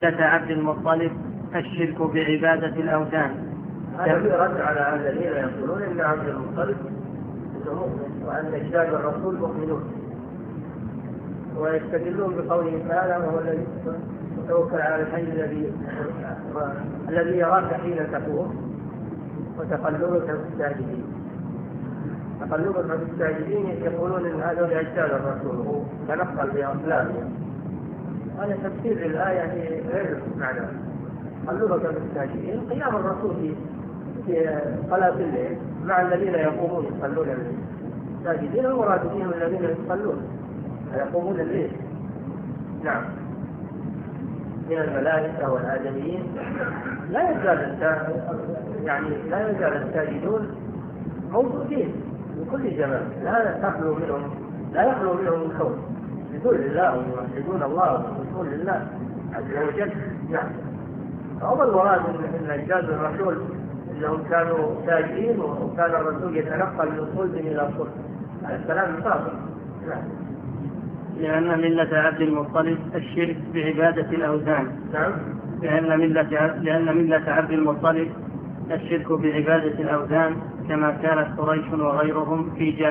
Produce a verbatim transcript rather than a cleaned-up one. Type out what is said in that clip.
عبد المطلب الشرك بعبادة الأوثان. هذا في رد على الذين يقولون إن عبد المطلب مؤمن وأن أجداد الرسول مؤمنون، ويستدلون بقوله تعالى: وهو الذي يتوكل على الحي الذي الذي يراك حين تقوم وتقلبك في الساجدين. تقلبك في الساجدين يقولون إن هذا أجداد الرسول هو تنقل بأقلامهم. هذا تفسير الآية غير معنى. تقلبك في الساجدين قيام الرسول في في صلاة الليل مع الذين يقومون يصلون الليل. الساجدين المراد بهم الذين يصلون يقومون الليل. نعم، من الملائكة والآدميين لا يزال يعني لا يزال الساجدون موجودين بكل زمان، لا تخلو منهم لا يخلو منهم الخوف، يسجدون لله ويوحدون الله ويشركون لله عز وجل. نعم، أول المراد أن أجداد الرسول أنهم كانوا ساجدين وكان الرسول يتنقل من صلب إلى صلب. هذا الكلام صادق. نعم. لأن ملة عبد المطلب الشرك بعبادة الأوثان. نعم. لأن ملة لأن ملة عبد المطلب الشرك بعبادة الأوثان كما كانت قريش وغيرهم في جاهلية.